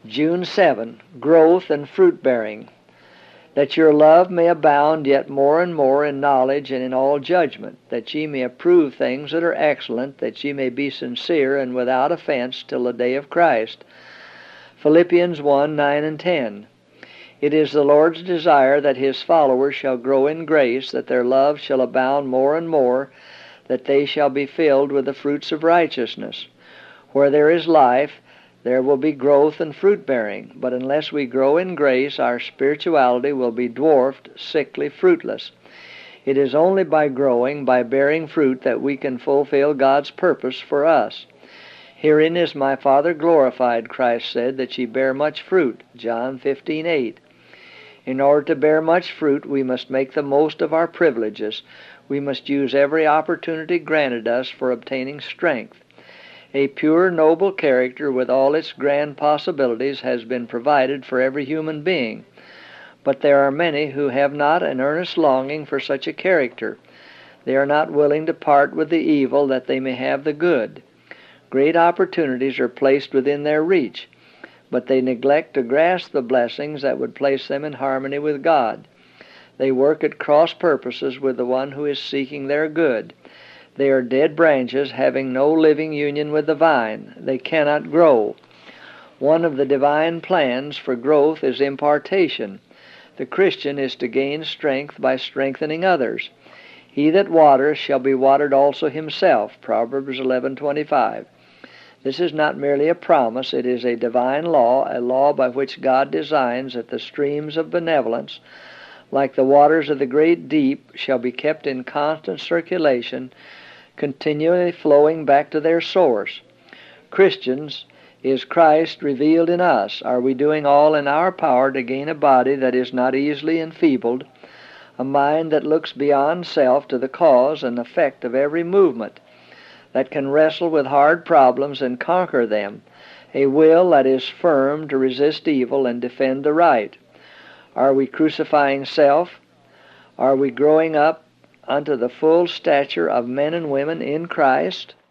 June 7, growth and fruit bearing. That your love may abound yet more and more in knowledge and in all judgment, that ye may approve things that are excellent, that ye may be sincere and without offense till the day of Christ. Philippians 1, 9 and 10. It is the Lord's desire that His followers shall grow in grace, that their love shall abound more and more, that they shall be filled with the fruits of righteousness. Where there is life, there will be growth and fruit-bearing, but unless we grow in grace, our spirituality will be dwarfed, sickly, fruitless. It is only by growing, by bearing fruit, that we can fulfill God's purpose for us. Herein is my Father glorified, Christ said, that ye bear much fruit, John 15:8. In order to bear much fruit, we must make the most of our privileges. We must use every opportunity granted us for obtaining strength. A pure, noble character with all its grand possibilities has been provided for every human being. But there are many who have not an earnest longing for such a character. They are not willing to part with the evil that they may have the good. Great opportunities are placed within their reach, but they neglect to grasp the blessings that would place them in harmony with God. They work at cross purposes with the one who is seeking their good. They are dead branches having no living union with the vine. They cannot grow. One of the divine plans for growth is impartation. The Christian is to gain strength by strengthening others. He that watereth shall be watered also himself, Proverbs 11:25. This is not merely a promise, it is a divine law, a law by which God designs that the streams of benevolence, like the waters of the great deep, shall be kept in constant circulation, continually flowing back to their source. Christians, is Christ revealed in us? Are we doing all in our power to gain a body that is not easily enfeebled, a mind that looks beyond self to the cause and effect of every movement, that can wrestle with hard problems and conquer them, a will that is firm to resist evil and defend the right? Are we crucifying self? Are we growing up unto the full stature of men and women in Christ?